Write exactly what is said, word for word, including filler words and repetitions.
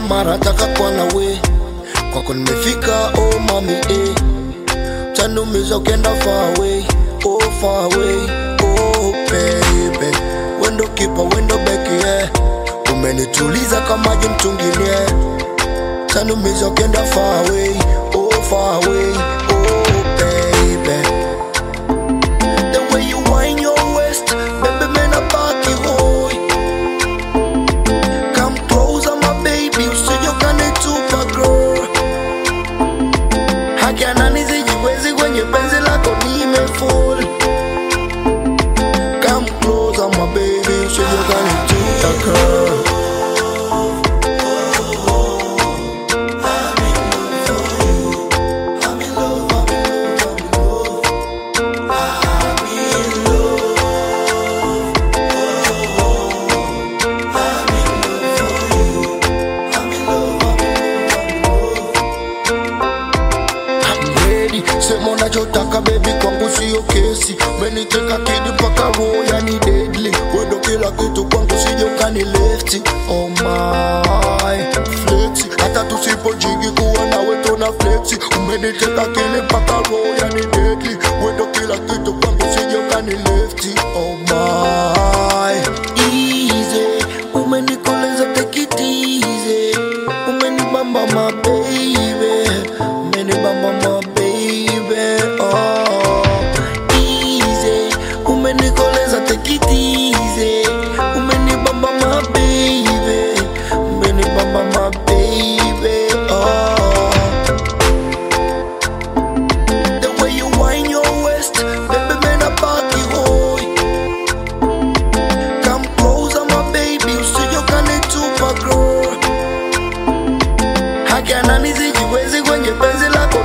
mara taka kwa nawe, kwako nimefika oh mami eh. Tanumiza ukienda far away, oh far away, oh baby. Wendo kipa wendo beki yeah. Umenituliza kama maji mtungini yeah. Tanumiza ukienda far away, oh far away, oh baby. The way you wind your waist, baby man I back you boy. Come closer my baby, usijokane tupa girl. Haki ananizi jiwezi kwenye penzi lako nimefall. Come closer my baby, usijokane tupa girl. Sema unachotaka baby kwangu siyo kesi. Umeniteka kidi mpaka roho yani deadly. Wendo kila kitu kwangu sije ukani lefty. Oh my flexi. Hata tusipo jigi kuwa nawe tuna flexi. Umeniteka kidi mpaka roho yani deadly. Wendo kila kitu kwangu sije ukani lefty. Oh my easy. Umenikoleza take it easy. Umenibamba my baby. Umenibamba my baby. Nikoleza take it easy. Umenibamba my baby. Umenibamba my baby. Oh. The way you wind your waist, baby man I back you boy. Come closer my baby, usijokane tupa girl. Haki ananizi jiwezi kwenye penzi lako